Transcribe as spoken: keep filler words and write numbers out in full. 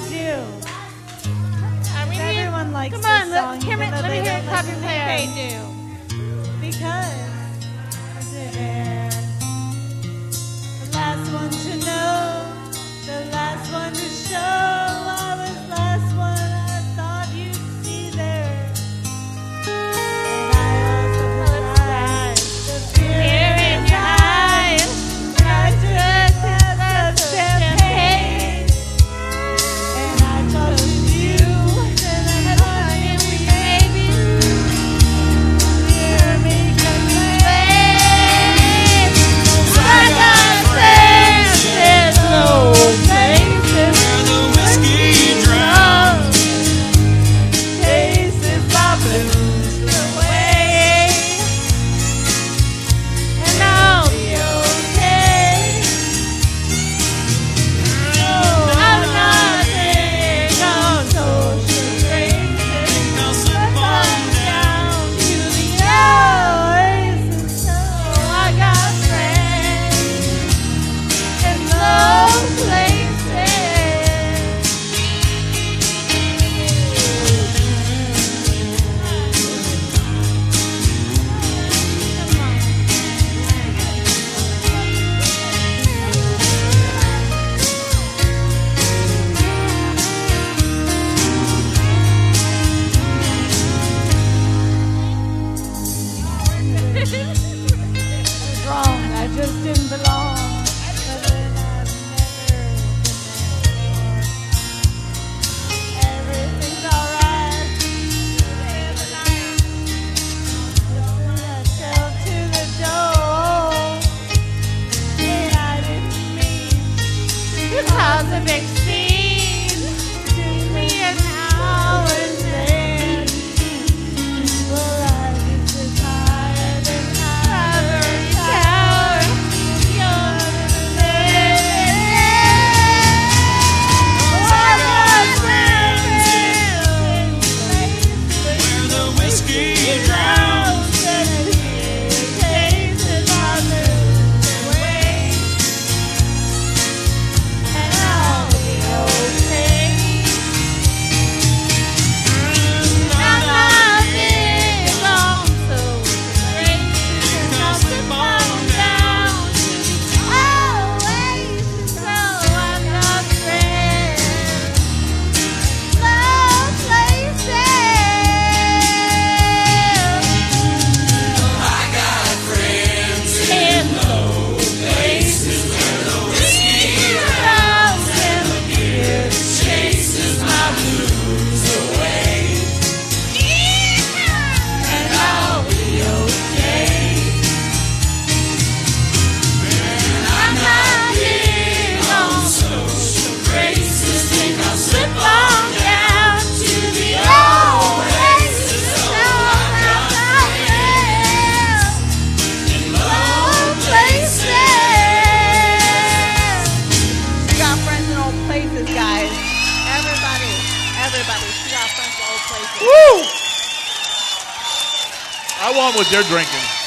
do. I mean, Everyone likes come this on, song, let, hear me, even though let me they hear don't a clap your listen to hands. me. They do. Because the last one to know, the last one to show, I was last one I thought you'd see there. And I also realized the fear in your eyes. I just had some champagne, and I told you that I'm honey, baby. Hear me complain. I got places, no places Where the whiskey drowns. Chases my blues away, and I'll be okay. I'm not sitting on social graces. Now slip on down. To the oasis, so I got friends in those places. Wrong, I just didn't belong. But then I've never been there before. Everything's alright. Myself to the door, and I didn't mean to cause a big scene. Took me an hour then. Well, I was just tired and tired, tired. You're Where the whiskey drowns. Now slip on down. I got friends in low places where the whiskey drowns and the beer chases my blues away. And I'll be okay. And I'm not big on social graces. Think I'll slip on down to the oasis. So I got friends in low places. She got friends in old places, guys. Everybody, everybody. She got friends in old places. Woo! I want what they're drinking.